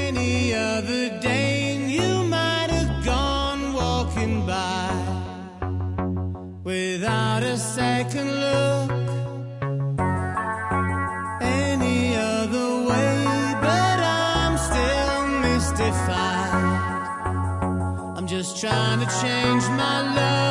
Any other day and you might have gone walking by without a second look. Any other way, but I'm still mystified. I'm just trying to change my love.